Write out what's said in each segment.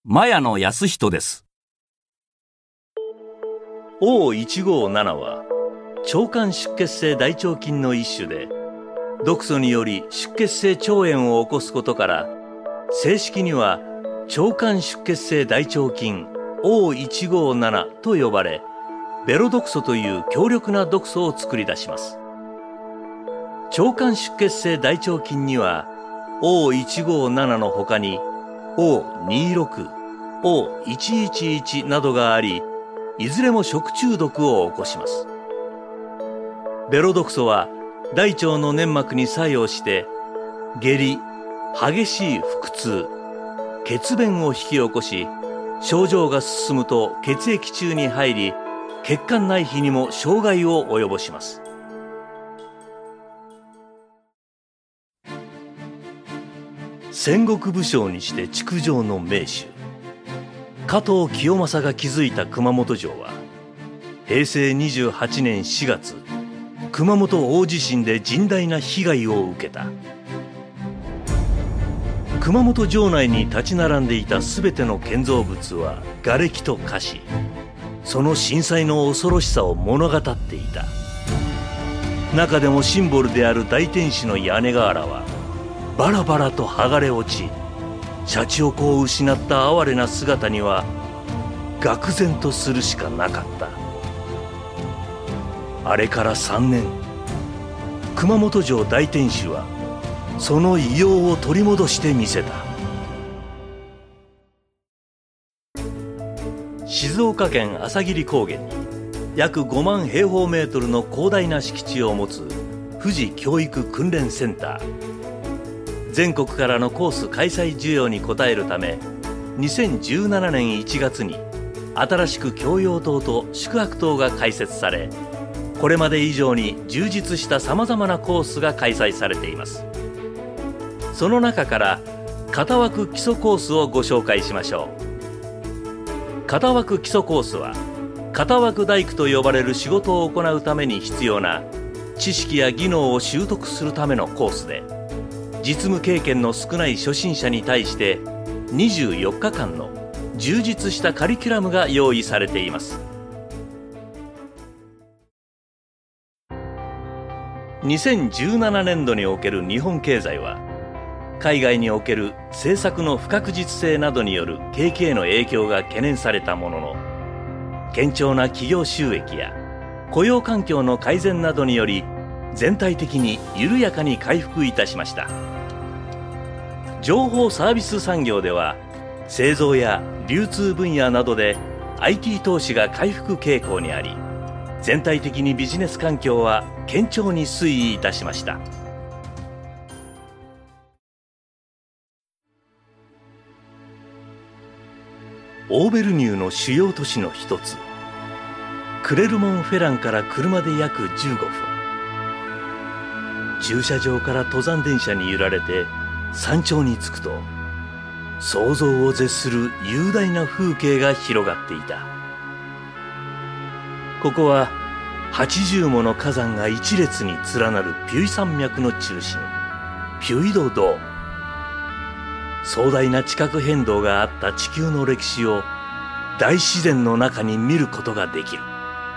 マヤ野康人です。 O157 は腸管出血性大腸菌の一種で、毒素により出血性腸炎を起こすことから、正式には腸管出血性大腸菌 O157 と呼ばれ、ベロ毒素という強力な毒素を作り出します。腸管出血性大腸菌には O157 の他に O26、O111 などがあり、いずれも食中毒を起こします。ベロ毒素は大腸の粘膜に作用して、下痢、激しい腹痛、血便を引き起こし、症状が進むと血液中に入り、血管内皮にも障害を及ぼします。戦国武将にして築城の名手、加藤清正が築いた熊本城は、平成28年4月、熊本大地震で甚大な被害を受けた。熊本城内に立ち並んでいたすべての建造物は瓦礫と化し、その震災の恐ろしさを物語っていた。中でもシンボルである大天守の屋根瓦はバラバラと剥がれ落ち、シャチホコを失った哀れな姿には愕然とするしかなかった。あれから3年、熊本城大天守はその異様を取り戻してみせた。静岡県朝霧高原に約5万平方メートルの広大な敷地を持つ富士教育訓練センター。全国からのコース開催需要に応えるため、2017年1月に新しく教養棟と宿泊棟が開設され、これまで以上に充実したさまざまなコースが開催されています。その中から片枠基礎コースをご紹介しましょう。片枠基礎コースは、片枠大工と呼ばれる仕事を行うために必要な知識や技能を習得するためのコースで、実務経験の少ない初心者に対して24日間の充実したカリキュラムが用意されています。2017年度における日本経済は、海外における政策の不確実性などによる景気への影響が懸念されたものの、堅調な企業収益や雇用環境の改善などにより、全体的に緩やかに回復いたしました。情報サービス産業では、製造や流通分野などで IT 投資が回復傾向にあり、全体的にビジネス環境は堅調に推移いたしました。オーベルニューの主要都市の一つ、クレルモン・フェランから車で約15分。駐車場から登山電車に揺られて山頂に着くと、想像を絶する雄大な風景が広がっていた。ここは80もの火山が一列に連なるピュイ山脈の中心、ピュイドドーム。壮大な地殻変動があった地球の歴史を大自然の中に見ることができる。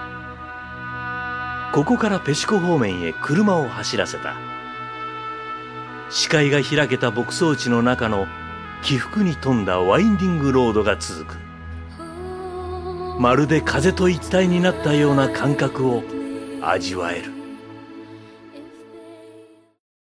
ここからペシコ方面へ車を走らせた。視界が開けた牧草地の中の起伏に富んだワインディングロードが続く。まるで風と一体になったような感覚を味わえる。